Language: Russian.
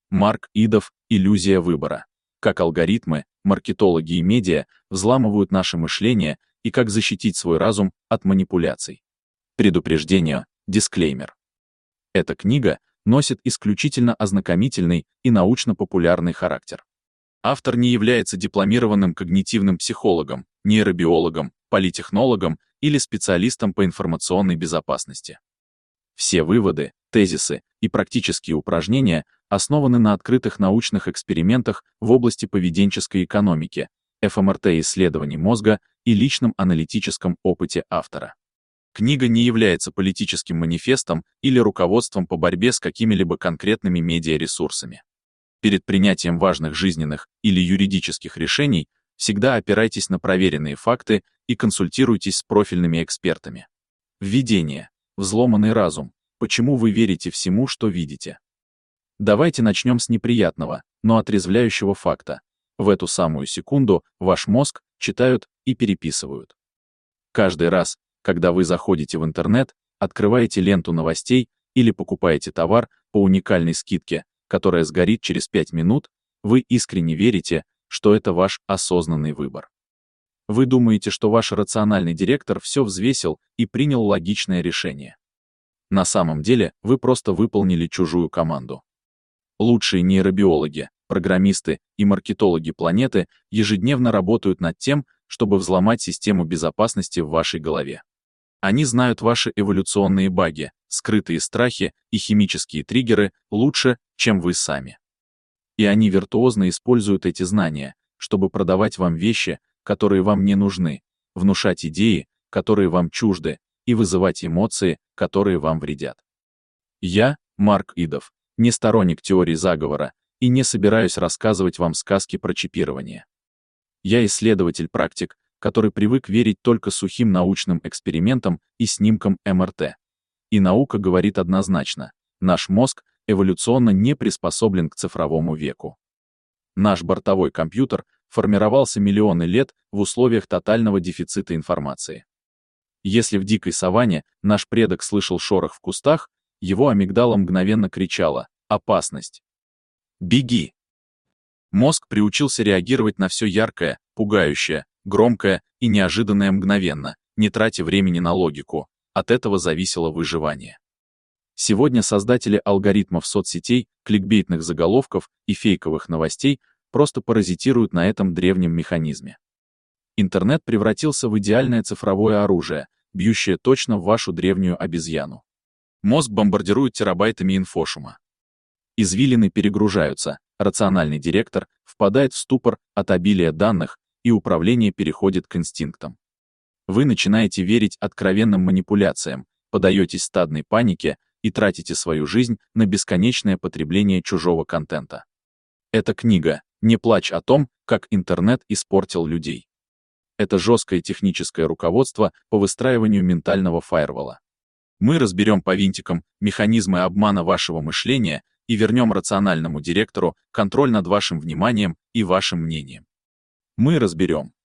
Марк Идов «Иллюзия выбора». Как алгоритмы, маркетологи и медиа взламывают наше мышление и как защитить свой разум от манипуляций. Предупреждение, дисклеймер. Эта книга носит исключительно ознакомительный и научно-популярный характер. Автор не является дипломированным когнитивным психологом, нейробиологом, политтехнологом или специалистом по информационной безопасности. Все выводы, тезисы и практические упражнения основаны на открытых научных экспериментах в области поведенческой экономики, ФМРТ-исследований мозга и личном аналитическом опыте автора. Книга не является политическим манифестом или руководством по борьбе с какими-либо конкретными медиаресурсами. Перед принятием важных жизненных или юридических решений всегда опирайтесь на проверенные факты и консультируйтесь с профильными экспертами. Введение. Взломанный разум. Почему вы верите всему, что видите? Давайте начнем с неприятного, но отрезвляющего факта. В эту самую секунду ваш мозг читают и переписывают. Каждый раз, когда вы заходите в интернет, открываете ленту новостей или покупаете товар по уникальной скидке, которая сгорит через 5 минут, вы искренне верите, что это ваш осознанный выбор. Вы думаете, что ваш рациональный директор все взвесил и принял логичное решение. На самом деле, вы просто выполнили чужую команду. Лучшие нейробиологи, программисты и маркетологи планеты ежедневно работают над тем, чтобы взломать систему безопасности в вашей голове. Они знают ваши эволюционные баги, скрытые страхи и химические триггеры лучше, чем вы сами. И они виртуозно используют эти знания, чтобы продавать вам вещи, которые вам не нужны, внушать идеи, которые вам чужды, и вызывать эмоции, которые вам вредят. Я, Марк Идов, не сторонник теории заговора и не собираюсь рассказывать вам сказки про чипирование. Я исследователь-практик, который привык верить только сухим научным экспериментам и снимкам МРТ. И наука говорит однозначно: наш мозг эволюционно не приспособлен к цифровому веку. Наш бортовой компьютер формировался миллионы лет в условиях тотального дефицита информации. Если в дикой саванне наш предок слышал шорох в кустах, его амигдала мгновенно кричала: «Опасность! Беги!». Мозг приучился реагировать на все яркое, пугающее, громкое и неожиданное мгновенно, не тратя времени на логику. От этого зависело выживание. Сегодня создатели алгоритмов соцсетей, кликбейтных заголовков и фейковых новостей просто паразитируют на этом древнем механизме. Интернет превратился в идеальное цифровое оружие, бьющее точно в вашу древнюю обезьяну. Мозг бомбардирует терабайтами инфошума. Извилины перегружаются, рациональный директор впадает в ступор от обилия данных, и управление переходит к инстинктам. Вы начинаете верить откровенным манипуляциям, подаетесь стадной панике и тратите свою жизнь на бесконечное потребление чужого контента. Эта книга «Не плачь о том, как интернет испортил людей». Это жесткое техническое руководство по выстраиванию ментального фаервола. Мы разберем по винтикам механизмы обмана вашего мышления и вернем рациональному директору контроль над вашим вниманием и вашим мнением. Мы разберем,